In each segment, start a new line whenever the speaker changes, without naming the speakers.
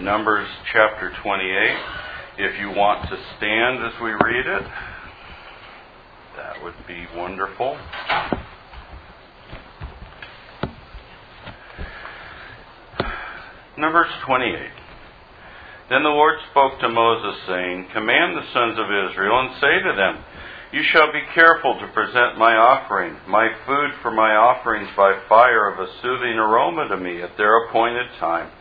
Numbers chapter 28. If you want to stand as we read it, that would be wonderful. Numbers 28. Then the Lord spoke to Moses, saying, Command the sons of Israel, and say to them, You shall be careful to present my offering, my food for my offerings by fire of a soothing aroma to me at their appointed time.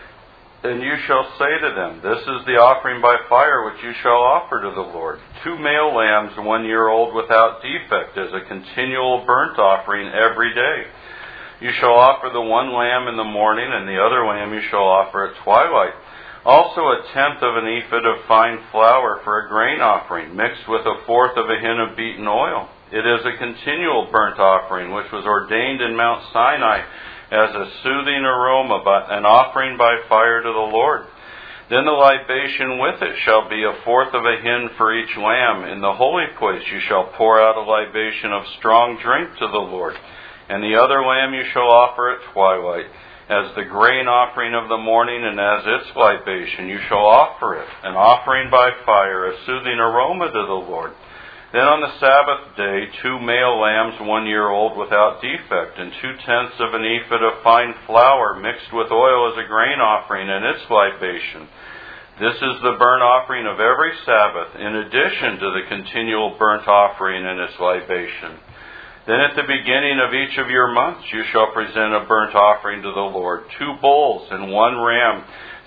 And you shall say to them, This is the offering by fire which you shall offer to the Lord. 2 male lambs 1 year old without defect as a continual burnt offering every day. You shall offer the one lamb in the morning, and the other lamb you shall offer at twilight. Also 1/10 of an ephah of fine flour for a grain offering, mixed with 1/4 of a hin of beaten oil. It is a continual burnt offering, which was ordained in Mount Sinai as a soothing aroma, an offering by fire to the Lord. Then the libation with it shall be 1/4 of a hin for each lamb. In the holy place you shall pour out a libation of strong drink to the Lord. And the other lamb you shall offer at twilight, as the grain offering of the morning, and as its libation you shall offer it, an offering by fire, a soothing aroma to the Lord. Then on the Sabbath day 2 male lambs 1 year old without defect, and 2/10 of an ephah of fine flour mixed with oil as a grain offering, and its libation. This is the burnt offering of every Sabbath, in addition to the continual burnt offering and its libation. Then at the beginning of each of your months you shall present a burnt offering to the Lord, 2 bulls and 1 ram,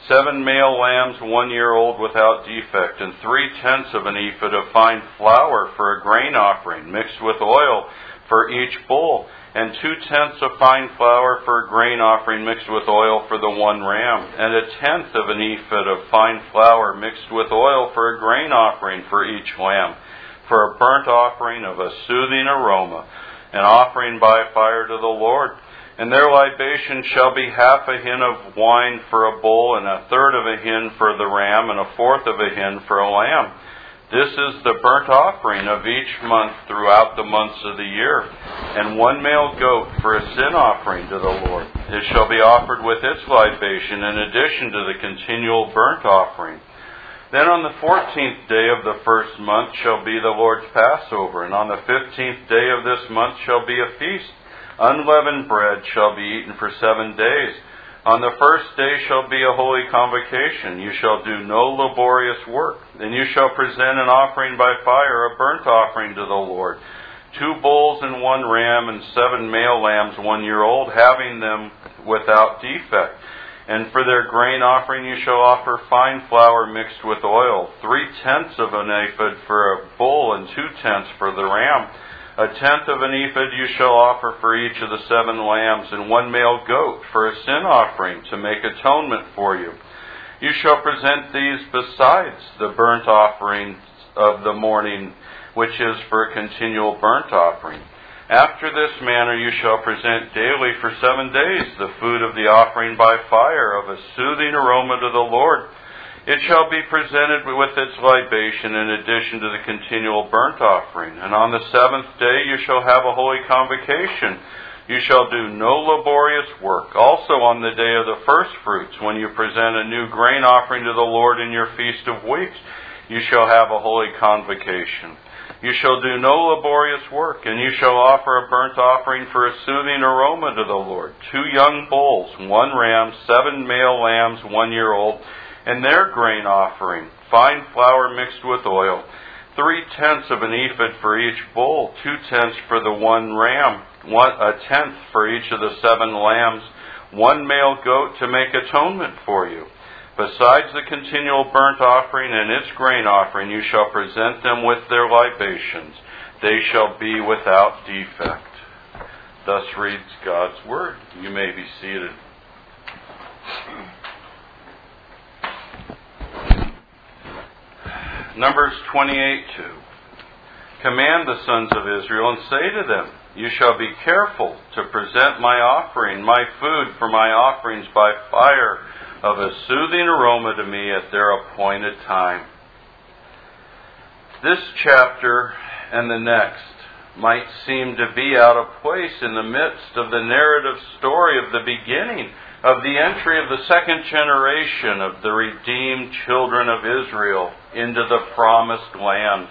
7 male lambs 1 year old without defect, and 3/10 of an ephah of fine flour for a grain offering, mixed with oil for each bull, and 2/10 of fine flour for a grain offering mixed with oil for the 1 ram, and 1/10 of an ephah of fine flour mixed with oil for a grain offering for each lamb, for a burnt offering of a soothing aroma, an offering by fire to the Lord. And their libation shall be 1/2 a hin of wine for a bull, and 1/3 of a hin for the ram, and 1/4 of a hin for a lamb. This is the burnt offering of each month throughout the months of the year, and 1 male goat for a sin offering to the Lord. It shall be offered with its libation in addition to the continual burnt offering. Then on the 14th day of the first month shall be the Lord's Passover, and on the 15th day of this month shall be a feast. Unleavened bread shall be eaten for 7 days. On the first day shall be a holy convocation. You shall do no laborious work. And you shall present an offering by fire, a burnt offering to the Lord. 2 bulls and 1 ram, and 7 male lambs 1 year old, having them without defect. And for their grain offering you shall offer fine flour mixed with oil, 3/10 of an ephah for a bull, and 2/10 for the ram. 1/10 of an ephah you shall offer for each of the 7 lambs, and 1 male goat for a sin offering to make atonement for you. You shall present these besides the burnt offering of the morning, which is for a continual burnt offering. After this manner you shall present daily for 7 days the food of the offering by fire of a soothing aroma to the Lord. It shall be presented with its libation in addition to the continual burnt offering. And on the 7th day you shall have a holy convocation. You shall do no laborious work. Also on the day of the first fruits, when you present a new grain offering to the Lord in your Feast of Weeks, you shall have a holy convocation. You shall do no laborious work, and you shall offer a burnt offering for a soothing aroma to the Lord. 2 young bulls, 1 ram, 7 male lambs 1 year old, and their grain offering, fine flour mixed with oil, 3/10 of an ephah for each bull, 2/10 for the 1 ram, 1/10 for each of the 7 lambs, 1 male goat to make atonement for you. Besides the continual burnt offering and its grain offering, you shall present them with their libations. They shall be without defect. Thus reads God's Word. You may be seated. Numbers 28:2. Command the sons of Israel, and say to them, You shall be careful to present my offering, my food for my offerings by fire, of a soothing aroma to me at their appointed time. This chapter and the next might seem to be out of place in the midst of the narrative story of the beginning of the entry of the second generation of the redeemed children of Israel into the promised land.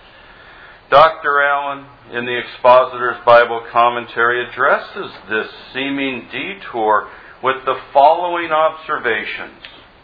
Dr. Allen, in the Expositor's Bible Commentary, addresses this seeming detour with the following observations.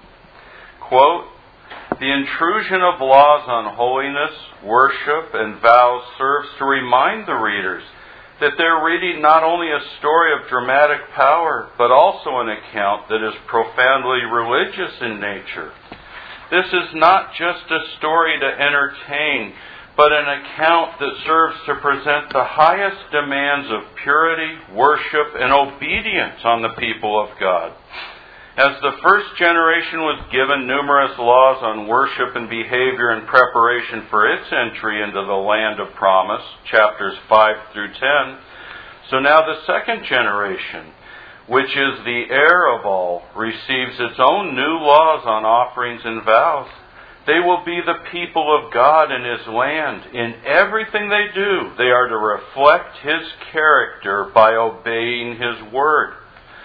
Quote, "The intrusion of laws on holiness, worship, and vows serves to remind the readers that they're reading not only a story of dramatic power, but also an account that is profoundly religious in nature. This is not just a story to entertain, but an account that serves to present the highest demands of purity, worship, and obedience on the people of God. As the first generation was given numerous laws on worship and behavior in preparation for its entry into the land of promise, chapters 5 through 10, so now the second generation, which is the heir of all, receives its own new laws on offerings and vows. They will be the people of God in His land. In everything they do, they are to reflect His character by obeying His word."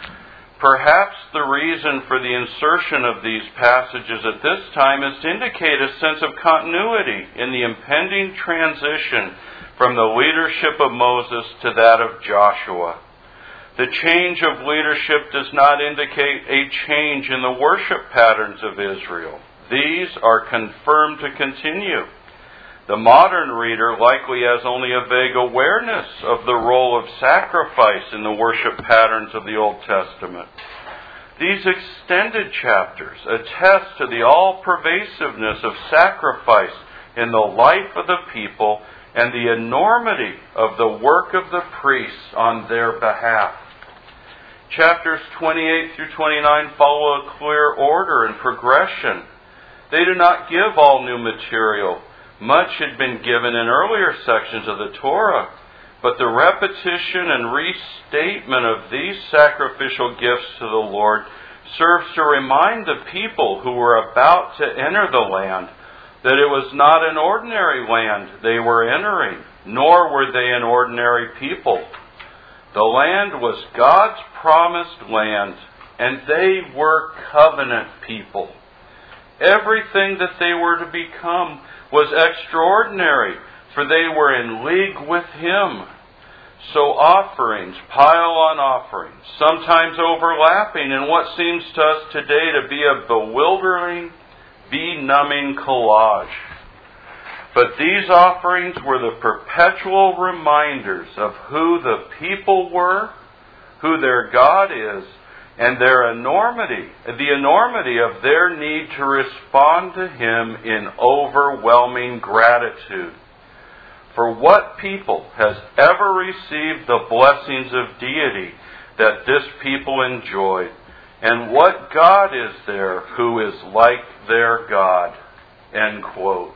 Perhaps the reason for the insertion of these passages at this time is to indicate a sense of continuity in the impending transition from the leadership of Moses to that of Joshua. The change of leadership does not indicate a change in the worship patterns of Israel. These are confirmed to continue. The modern reader likely has only a vague awareness of the role of sacrifice in the worship patterns of the Old Testament. These extended chapters attest to the all-pervasiveness of sacrifice in the life of the people and the enormity of the work of the priests on their behalf. Chapters 28 through 29 follow a clear order and progression. They do not give all new material. Much had been given in earlier sections of the Torah, but the repetition and restatement of these sacrificial gifts to the Lord serves to remind the people who were about to enter the land that it was not an ordinary land they were entering, nor were they an ordinary people. The land was God's promised land, and they were covenant people. Everything that they were to become was extraordinary, for they were in league with Him. So offerings pile on offerings, sometimes overlapping in what seems to us today to be a bewildering, benumbing collage. But these offerings were the perpetual reminders of who the people were, who their God is, and the enormity of their need to respond to Him in overwhelming gratitude. For what people has ever received the blessings of deity that this people enjoyed? And what God is there who is like their God? End quote.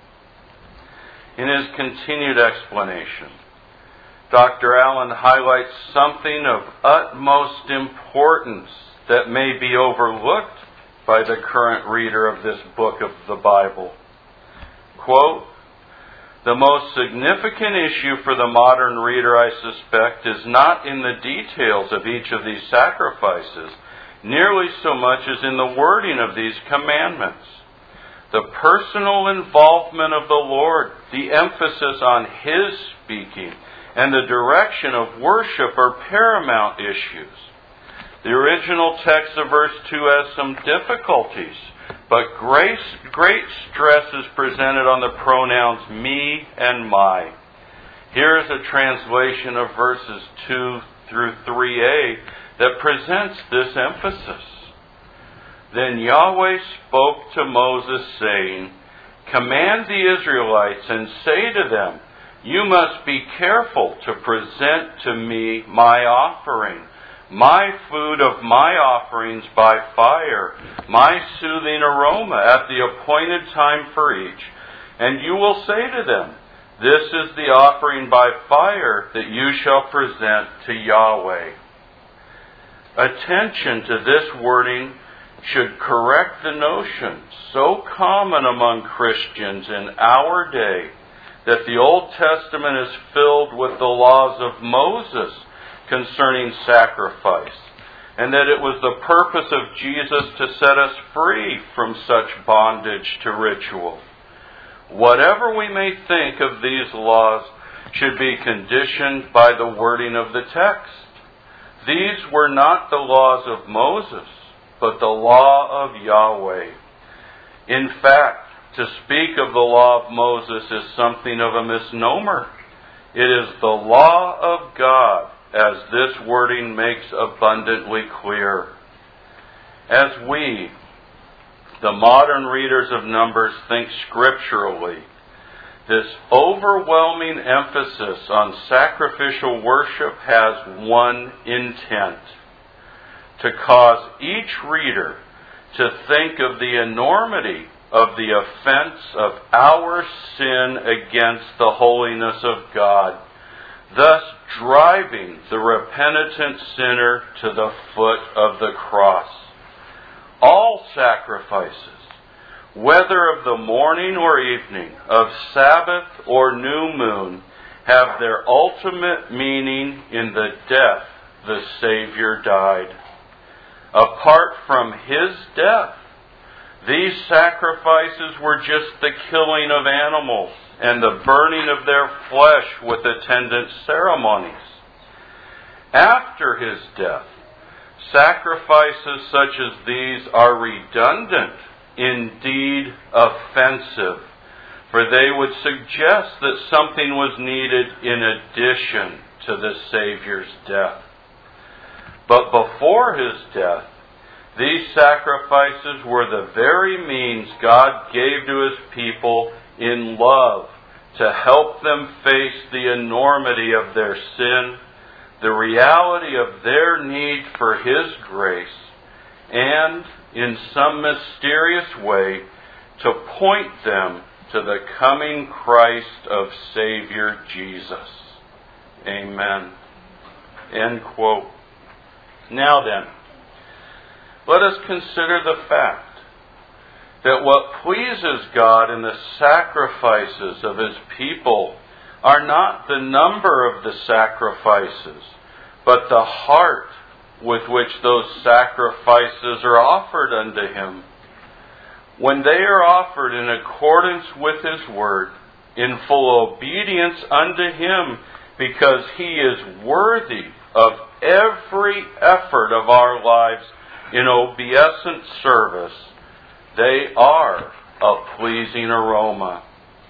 In his continued explanation, Dr. Allen highlights something of utmost importance that may be overlooked by the current reader of this book of the Bible. Quote, "The most significant issue for the modern reader, I suspect, is not in the details of each of these sacrifices, nearly so much as in the wording of these commandments. The personal involvement of the Lord, the emphasis on His speaking, and the direction of worship are paramount issues. The original text of verse 2 has some difficulties, but great stress is presented on the pronouns me and my. Here is a translation of verses 2 through 3a that presents this emphasis. Then Yahweh spoke to Moses, saying, "Command the Israelites and say to them, you must be careful to present to me my offering, my food of my offerings by fire, my soothing aroma at the appointed time for each. And you will say to them, this is the offering by fire that you shall present to Yahweh." Attention to this wording should correct the notion so common among Christians in our day that the Old Testament is filled with the laws of Moses concerning sacrifice, and that it was the purpose of Jesus to set us free from such bondage to ritual. Whatever we may think of these laws should be conditioned by the wording of the text. These were not the laws of Moses, but the law of Yahweh. In fact, to speak of the law of Moses is something of a misnomer. It is the law of God, as this wording makes abundantly clear. As we, the modern readers of Numbers, think scripturally, this overwhelming emphasis on sacrificial worship has one intent: to cause each reader to think of the enormity of the offense of our sin against the holiness of God, thus driving the repentant sinner to the foot of the cross. All sacrifices, whether of the morning or evening, of Sabbath or new moon, have their ultimate meaning in the death the Savior died. Apart from His death, these sacrifices were just the killing of animals and the burning of their flesh with attendant ceremonies. After His death, sacrifices such as these are redundant, indeed offensive, for they would suggest that something was needed in addition to the Savior's death. But before His death, these sacrifices were the very means God gave to His people in love to help them face the enormity of their sin, the reality of their need for His grace, and, in some mysterious way, to point them to the coming Christ of Savior Jesus. Amen. End quote. Now then, let us consider the fact that what pleases God in the sacrifices of His people are not the number of the sacrifices, but the heart with which those sacrifices are offered unto Him. When they are offered in accordance with His Word, in full obedience unto Him, because He is worthy of every effort of our lives in obeisant service, they are a pleasing aroma.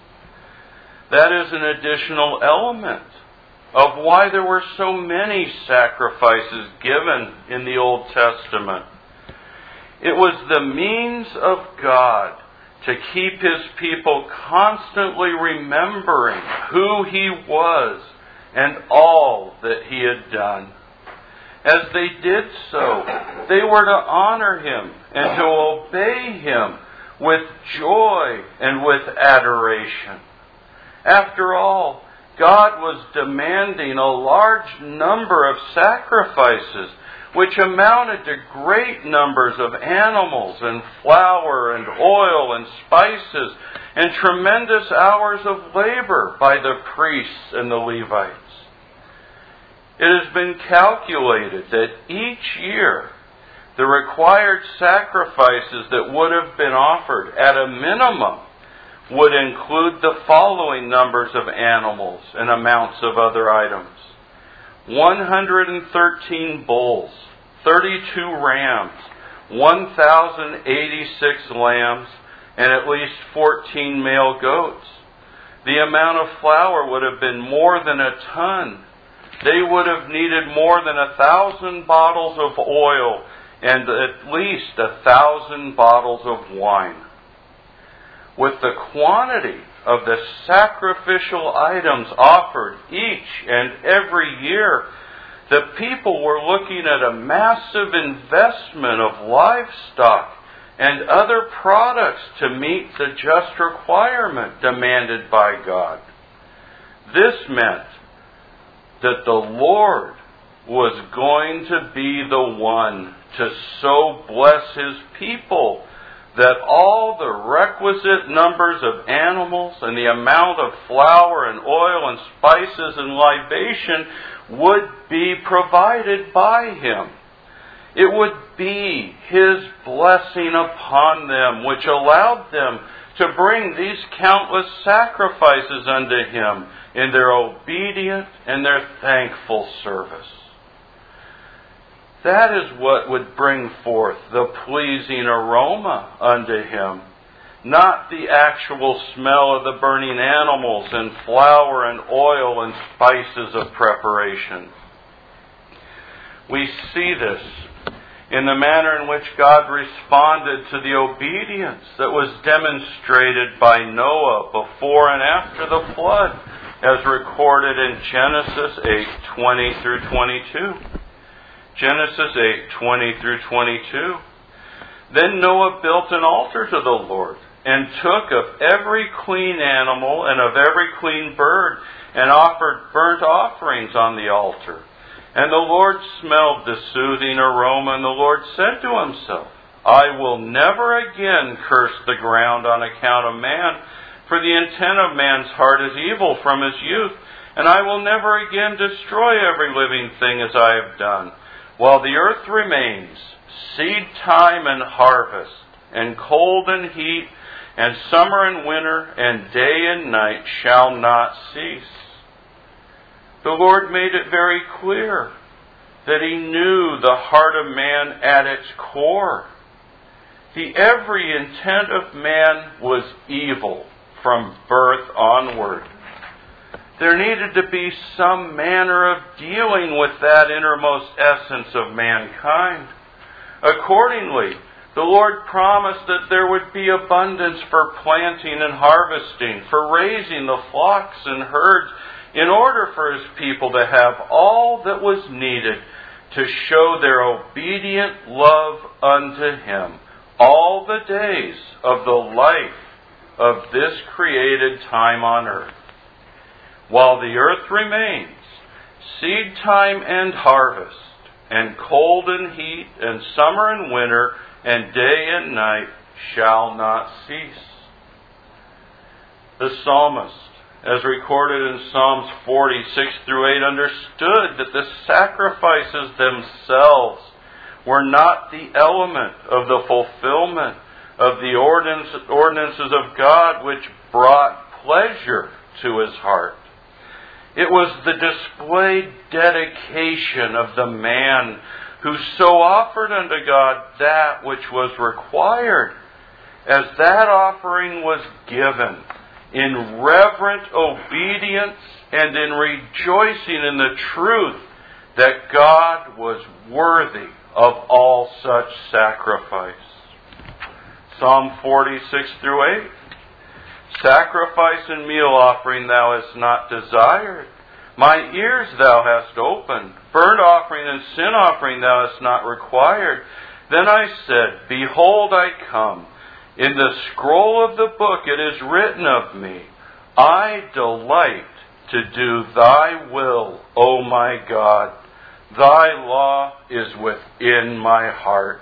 That is an additional element of why there were so many sacrifices given in the Old Testament. It was the means of God to keep His people constantly remembering who He was and all that He had done. As they did so, they were to honor Him and to obey Him with joy and with adoration. After all, God was demanding a large number of sacrifices, which amounted to great numbers of animals and flour and oil and spices and tremendous hours of labor by the priests and the Levites. It has been calculated that each year the required sacrifices that would have been offered at a minimum would include the following numbers of animals and amounts of other items: 113 bulls, 32 rams, 1,086 lambs, and at least 14 male goats. The amount of flour would have been more than a ton. They would have needed more than 1,000 bottles of oil and at least 1,000 bottles of wine. With the quantity of the sacrificial items offered each and every year, the people were looking at a massive investment of livestock and other products to meet the just requirement demanded by God. This meant that the Lord was going to be the one to so bless His people that all the requisite numbers of animals and the amount of flour and oil and spices and libation would be provided by Him. It would be His blessing upon them, which allowed them to bring these countless sacrifices unto Him in their obedient and their thankful service. That is what would bring forth the pleasing aroma unto Him, not the actual smell of the burning animals and flour and oil and spices of preparation. We see this in the manner in which God responded to the obedience that was demonstrated by Noah before and after the flood, as recorded in Genesis 8:20 through 22. Genesis 8:20 through 22. Then Noah built an altar to the Lord, and took of every clean animal and of every clean bird, and offered burnt offerings on the altar. And the Lord smelled the soothing aroma, and the Lord said to Himself, I will never again curse the ground on account of man, for the intent of man's heart is evil from his youth, and I will never again destroy every living thing as I have done. While the earth remains, seed time and harvest, and cold and heat, and summer and winter, and day and night shall not cease. The Lord made it very clear that He knew the heart of man at its core. The every intent of man was evil from birth onward. There needed to be some manner of dealing with that innermost essence of mankind. Accordingly, the Lord promised that there would be abundance for planting and harvesting, for raising the flocks and herds, in order for His people to have all that was needed to show their obedient love unto Him all the days of the life of this created time on earth. While the earth remains, seed time and harvest, and cold and heat, and summer and winter, and day and night shall not cease. The psalmist, as recorded in Psalms 46 through 8, understood that the sacrifices themselves were not the element of the fulfillment of the ordinances of God which brought pleasure to His heart. It was the displayed dedication of the man who so offered unto God that which was required, as that offering was given in reverent obedience and in rejoicing in the truth that God was worthy of all such sacrifice. Psalm 46 through 8. Sacrifice and meal offering thou hast not desired. My ears thou hast opened. Burnt offering and sin offering thou hast not required. Then I said, Behold, I come. In the scroll of the book it is written of me, I delight to do thy will, O my God. Thy law is within my heart.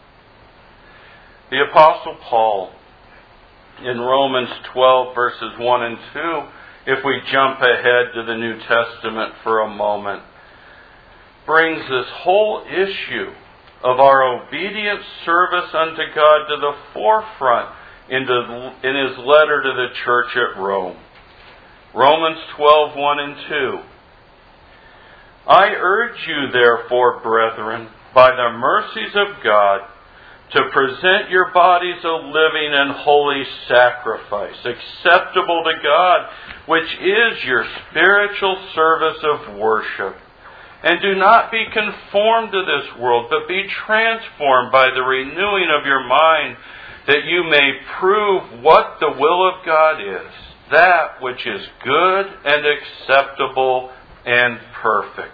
The Apostle Paul, in Romans 12, verses 1 and 2, if we jump ahead to the New Testament for a moment, brings this whole issue of our obedient service unto God to the forefront in his letter to the church at Rome. Romans 12, 1 and 2. I urge you, therefore, brethren, by the mercies of God, to present your bodies a living and holy sacrifice, acceptable to God, which is your spiritual service of worship. And do not be conformed to this world, but be transformed by the renewing of your mind, that you may prove what the will of God is, that which is good and acceptable and perfect.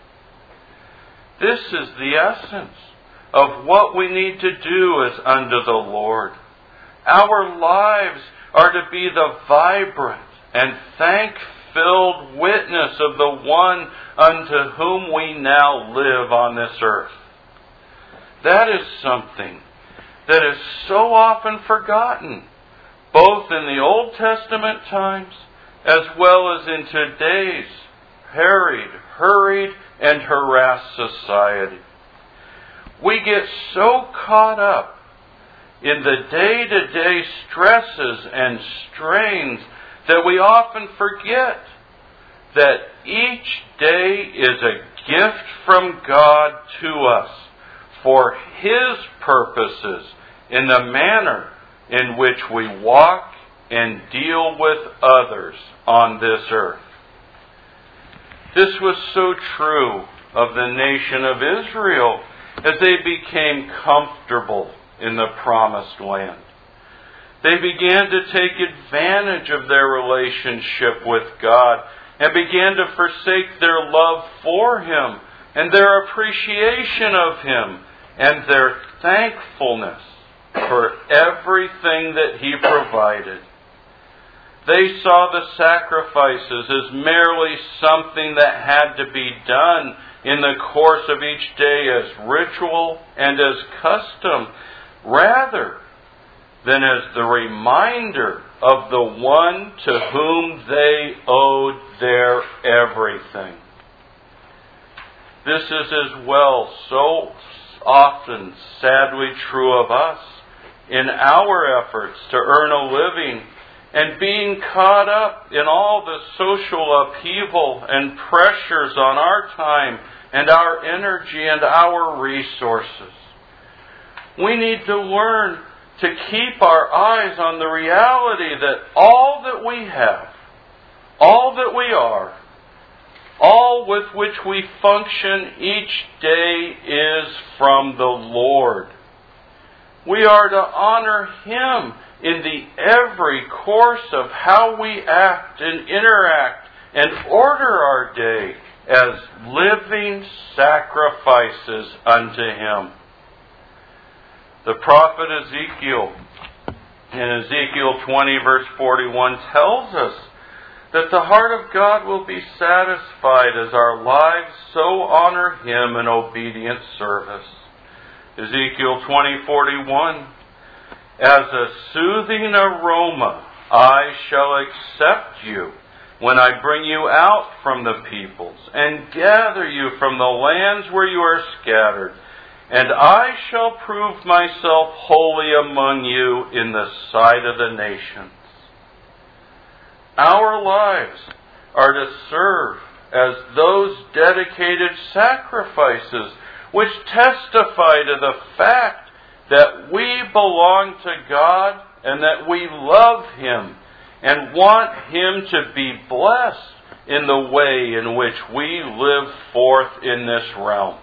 This is the essence of what we need to do as unto the Lord. Our lives are to be the vibrant and thank-filled witness of the one unto whom we now live on this earth. That is something that is so often forgotten, both in the Old Testament times as well as in today's harried, hurried, and harassed society. we get so caught up in the day-to-day stresses and strains that we often forget that each day is a gift from God to us for His purposes in the manner in which we walk and deal with others on this earth. This was so true of the nation of Israel as they became comfortable in the promised land. They began to take advantage of their relationship with God and began to forsake their love for Him and their appreciation of Him and their thankfulness for everything that He provided. They saw the sacrifices as merely something that had to be done in the course of each day as ritual and as custom, rather than as the reminder of the one to whom they owed their everything. This is as well so often sadly true of us in our efforts to earn a living and being caught up in all the social upheaval and pressures on our time and our energy and our resources. We need to learn to keep our eyes on the reality that all that we have, all that we are, all with which we function each day is from the Lord. We are to honor Him in the every course of how we act and interact and order our day as living sacrifices unto Him. The prophet Ezekiel, in Ezekiel 20 verse 41, tells us that the heart of God will be satisfied as our lives so honor Him in obedient service. Ezekiel 20:41, as a soothing aroma I shall accept you when I bring you out from the peoples and gather you from the lands where you are scattered, and I shall prove myself holy among you in the sight of the nations. Our lives are to serve as those dedicated sacrifices which testify to the fact that we belong to God and that we love Him and want Him to be blessed in the way in which we live forth in this realm.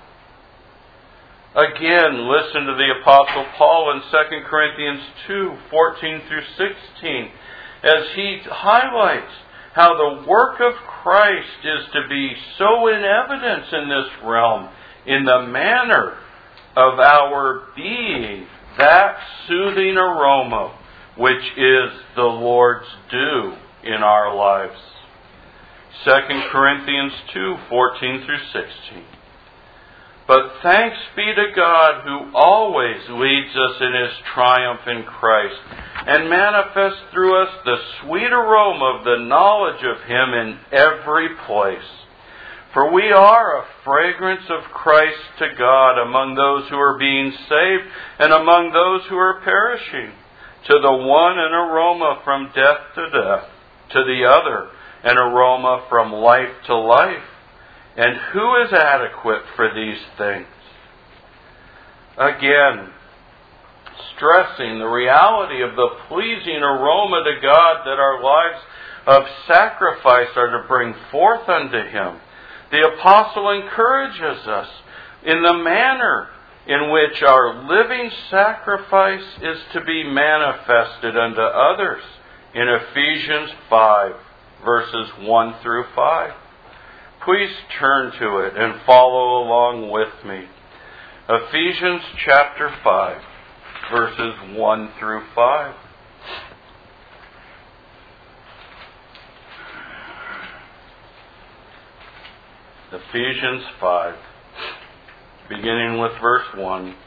Again, listen to the Apostle Paul in 2 Corinthians 2:14 through 16, as he highlights how the work of Christ is to be so in evidence in this realm in the manner of our being that soothing aroma which is the Lord's due in our lives. 2 Corinthians 2:14 through 16. But thanks be to God who always leads us in His triumph in Christ and manifests through us the sweet aroma of the knowledge of Him in every place. For we are a fragrance of Christ to God among those who are being saved and among those who are perishing. To the one an aroma from death to death, to the other an aroma from life to life. And who is adequate for these things? Again, stressing the reality of the pleasing aroma to God that our lives of sacrifice are to bring forth unto Him. The apostle encourages us in the manner in which our living sacrifice is to be manifested unto others in Ephesians 5, verses 1 through 5. Please turn to it and follow along with me. Ephesians chapter 5, verses 1 through 5. Ephesians 5, beginning with verse 1.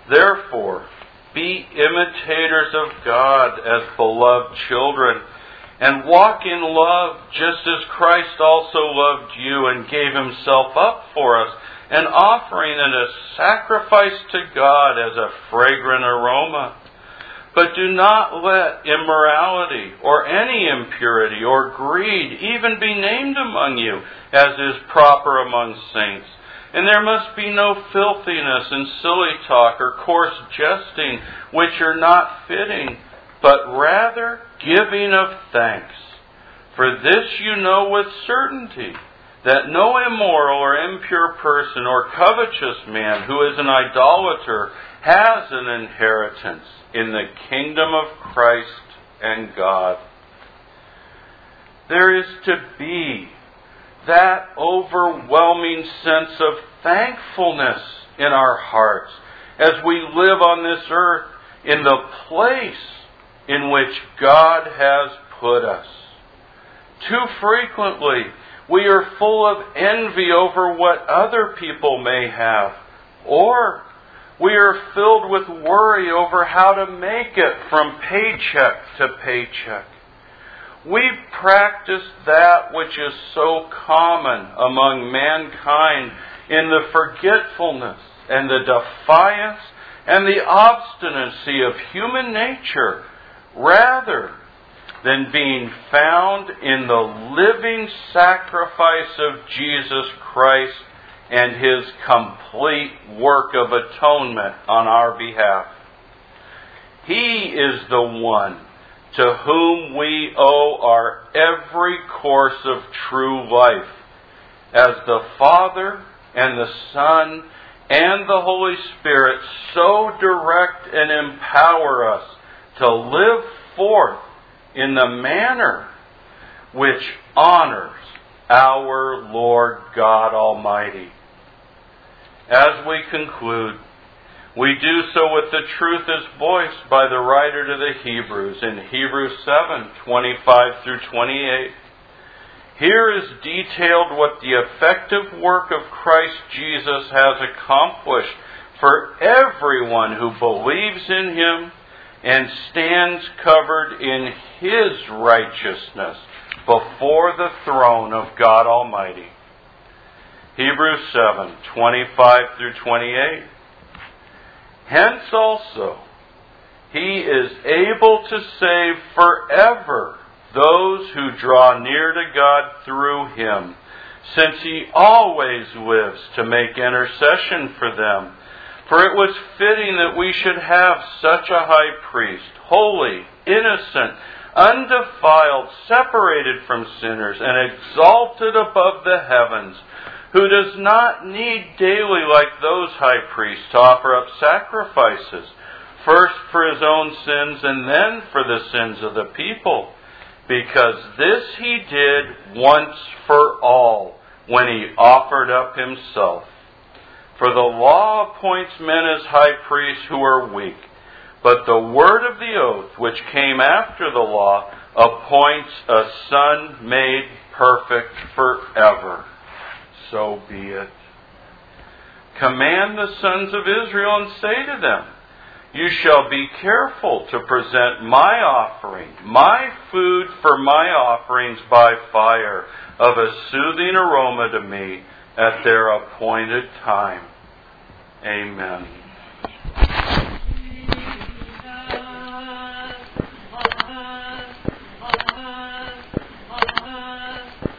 Therefore, be imitators of God as beloved children, and walk in love, just as Christ also loved you and gave himself up for us, an offering and a sacrifice to God as a fragrant aroma. But do not let immorality or any impurity or greed even be named among you, as is proper among saints. And there must be no filthiness and silly talk or coarse jesting, which are not fitting, but rather giving of thanks. For this you know with certainty, that no immoral or impure person or covetous man who is an idolater has an inheritance in the kingdom of Christ and God. There is to be that overwhelming sense of thankfulness in our hearts as we live on this earth in the place in which God has put us. Too frequently, we are full of envy over what other people may have, or we are filled with worry over how to make it from paycheck to paycheck. We practice that which is so common among mankind in the forgetfulness and the defiance and the obstinacy of human nature, rather than being found in the living sacrifice of Jesus Christ and His complete work of atonement on our behalf. He is the one to whom we owe our every course of true life, as the Father and the Son and the Holy Spirit so direct and empower us to live forth in the manner which honors our Lord God Almighty. As we conclude, we do so with the truth as voiced by the writer to the Hebrews in Hebrews 7:25 through 28. Here is detailed what the effective work of Christ Jesus has accomplished for everyone who believes in Him and stands covered in His righteousness before the throne of God Almighty. Hebrews 7:25 through 28. Hence also, He is able to save forever those who draw near to God through Him, since He always lives to make intercession for them. For it was fitting that we should have such a high priest, holy, innocent, undefiled, separated from sinners, and exalted above the heavens, who does not need daily, like those high priests, to offer up sacrifices, first for His own sins and then for the sins of the people, because this He did once for all, when He offered up Himself. For the law appoints men as high priests who are weak, but the word of the oath, which came after the law, appoints a Son made perfect forever. So be it. Command the sons of Israel and say to them, you shall be careful to present my offering, my food for my offerings by fire, of a soothing aroma to me at their appointed time. Amen.